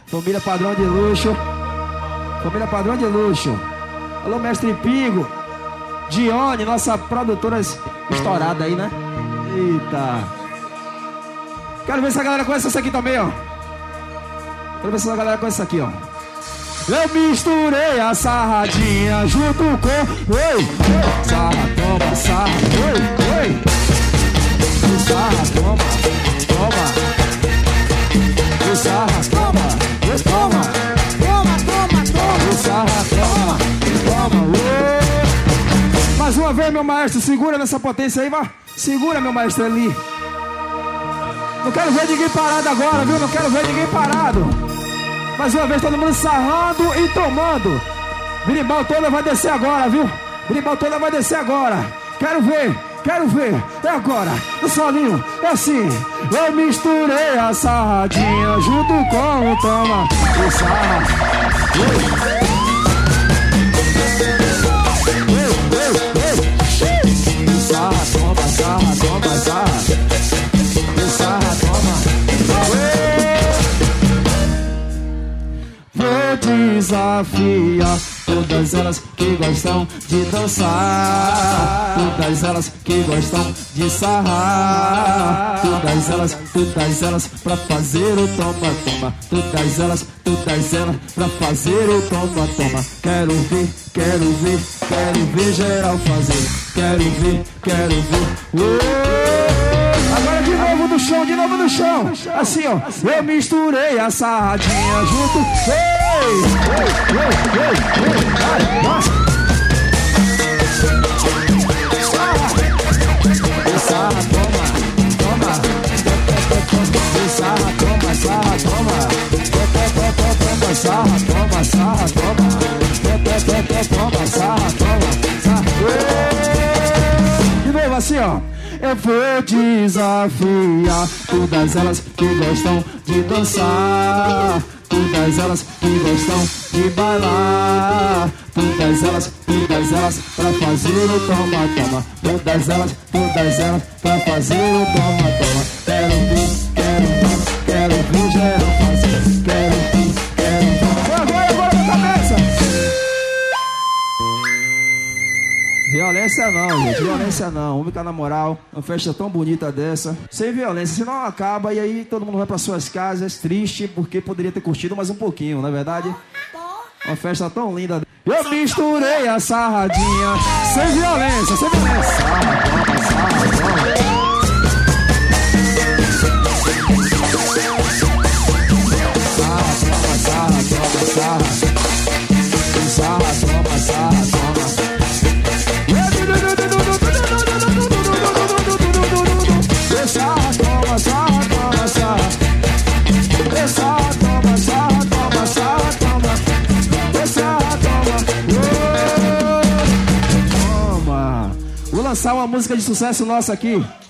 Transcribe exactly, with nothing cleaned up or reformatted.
Família Padrão de Luxo. Família Padrão de Luxo. Alô, mestre Pingo. Dione, nossa produtora estourada aí, né? Eita. Quero ver se a galera conhece essa aqui também, ó. Quero ver se a galera conhece essa aqui, ó. Eu misturei a sarradinha junto com... Oi, oi. Sarra, toma, sarra. Oi, oi. Sarra, toma, toma. Sarra, toma, toma. Toma, toma, toma. Sarra, toma, toma. Oi. Mais uma vez, meu maestro, segura nessa potência aí, vá. Segura, meu maestro, ali. Não quero ver ninguém parado agora, viu? Não quero ver ninguém parado. Mais uma vez, todo mundo sarrando e tomando. Birimbau toda vai descer agora, viu? Birimbau toda vai descer agora. Quero ver, quero ver. É agora, no solinho, é assim. Eu misturei a sarradinha junto com o toma e sarra. Sarra, toma, sarra, toma, sarra. Sarra, toma. Vou desafiar todas elas que gostam de dançar, todas elas que gostam de sarrar, todas elas, todas elas pra fazer o toma, toma, todas elas, todas elas pra fazer o toma, toma. Quero ver, quero ver, quero ver geral fazer, quero ver, quero ver. Uou! Agora de novo no chão, de novo no chão. Assim, ó. Eu misturei a sarradinha junto. Ei, ei, ei, ei, ei. Vai, nossa. Sarra, toma, toma. Sarra, toma, sarra, toma. Toma, sarra, toma, sarra, toma. Toma, sarra, toma. De novo assim, ó. Eu vou desafiar todas elas que gostam de dançar, todas elas que gostam de bailar, todas elas, todas elas pra fazer o toma, toma, todas elas, todas elas pra fazer o toma, toma. Quero ver, quero ver, quero ver geral fazer, quero ver, quero ver. Agora, agora na cabeça. Violência não, gente, violência não. Vamos ficar na moral, uma festa tão bonita dessa, sem violência, senão acaba e aí todo mundo vai para suas casas, triste, porque poderia ter curtido mais um pouquinho, não é verdade? Uma festa tão linda. Eu misturei a sarradinha, sem violência, sem violência. Sarra, toma, sarra, toma. Sarra, toma, sarra, toma, sarra. Sarra, toma, sarra, toma. Sarra, toma, sarra, toma, sarra. Sarra, toma, sarra, toma, sarra, toma. Sarra, toma. Toma. Vou lançar uma música de sucesso nossa aqui.